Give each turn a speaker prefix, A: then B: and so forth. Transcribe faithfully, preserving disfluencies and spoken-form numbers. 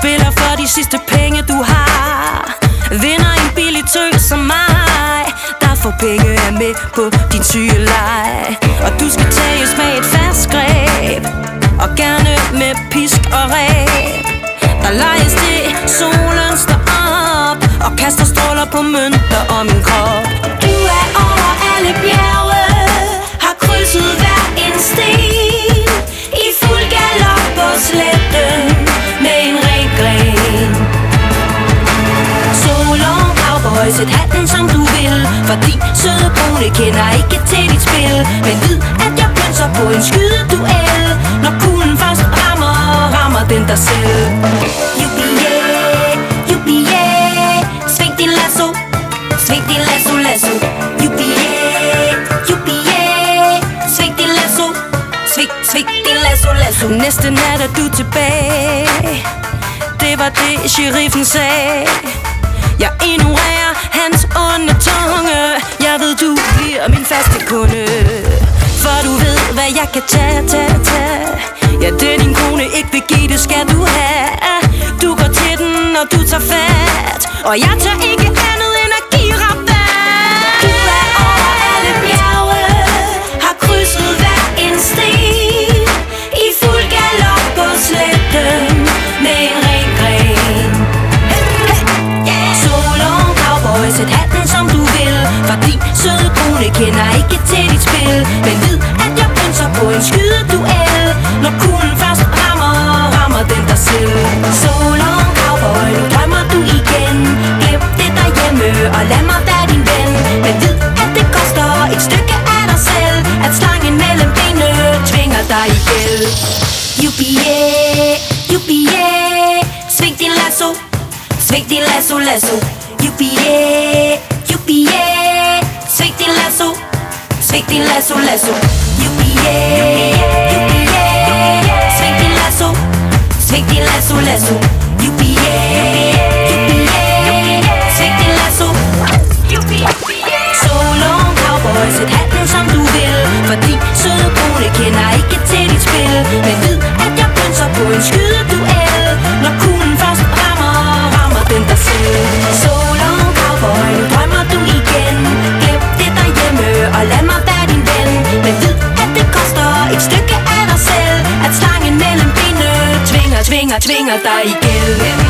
A: spiller for de sidste penge du har. Vinder en billig tøs som mig, der får penge er med på din syge leg. Og du skal tages med et fast greb, og gerne med pisk og ræb. Der lejes det, solen står op og kaster stråler på mønter om min krop. Du er over alle bjerge, har krydset hver en sten, i fuld galop på sletten med en ren gren. Solon, cowboy, sæt hatten som du vil, fordi søde brune kender ikke til dit spil. Men vid, at jeg pønser på en skydeduel, når kuglen først rammer, rammer den dig selv. Yuppie, yuppie, sving din lasso, sving din lasso, lasso. Yuppie, yuppie, sving din lasso, sving, sving din lasso, lasso. Næste nat er du tilbage, det var det sheriffen sagde. Jeg ignorerer hans onde tunge, jeg ved du bliver min faste kunde. For du ved hvad jeg kan tage, tage, tage. Ja, det din kone ikke vil give, det skal du have. Du går til den, når du tager fat, og jeg tør ikke andet end at give rabat. Du er over alle bjerge, har krydset hver en sten, i fuld galop på sletten med en ren gren. Solon, cowboy, sæt hatten som du vil, fordi søde kone kender ikke til dit spil. Men vid, at jeg pønser på en skydeduel, når kuglen først rammer, rammer den dig selv. Solon, cowboy, nu drømmer du igen. Glem det derhjemme og lad mig være din ven. Men vid, at det koster et stykke af dig selv, at slangen mellem benene tvinger dig ihjel. Yuppie, yuppie, sving din lasso, sving din lasso, lasso. Yuppie, yuppie, sving din lasso, sving din lasso, lasso. Yuppie, yuppie, sving din lasso, sving din lasso, lasso. Yuppie, yuppie, sving din lasso. Solon, cowboy, sæt hatten som du vil, fordi søde brune kender ikke til dit spil. Men vid, at jeg pønser på en skydeduel, når kuglen først rammer, rammer den dig selv. Solon, cowboy, nu drømmer du igen. Glem det derhjemme og lad mig være din ven. Men vid, at det koster et stykke af dig selv, at slangen mellem benene tvinger, tvinger, tvinger dig igen.